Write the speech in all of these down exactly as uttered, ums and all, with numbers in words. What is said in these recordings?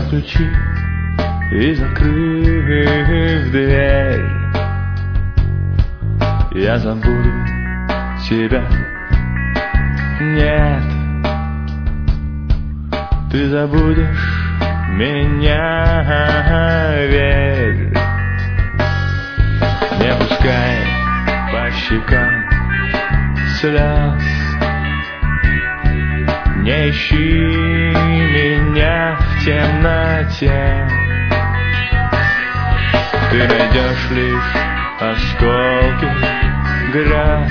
взяв ключи и закрыв дверь, я забуду тебя. Нет, ты забудешь меня, верь. Не пускай по щекам слез, не ищи меня в темноте. Ты найдешь лишь осколки грез,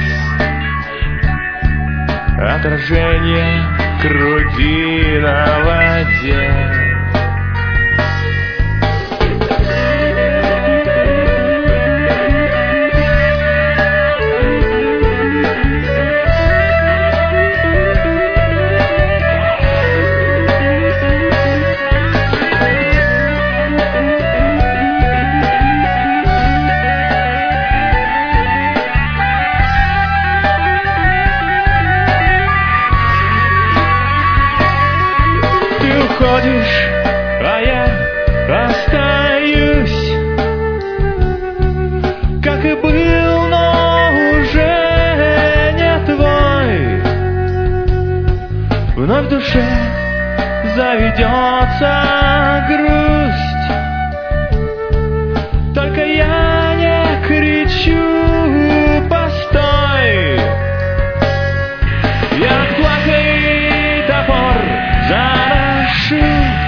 отражение круги на воде. Уходишь, а я остаюсь, как и был, но уже не твой. Вновь в душе заведется грусть, только я не кричу «постой». Я плакай топор заношу,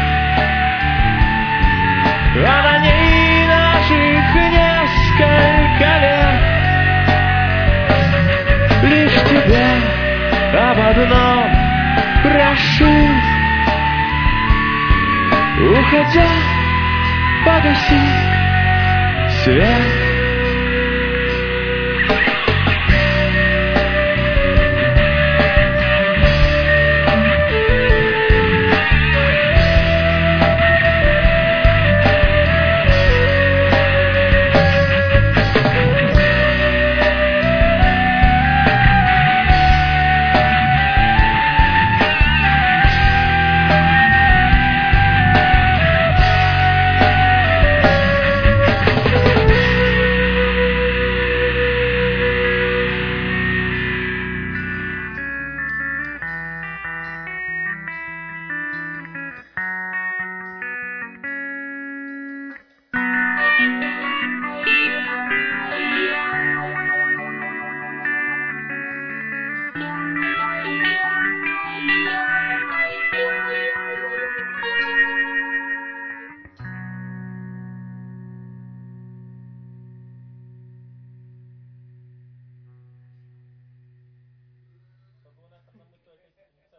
а на ней наших несколько лет. Лишь тебя об одном прошу: уходя, погаси свет.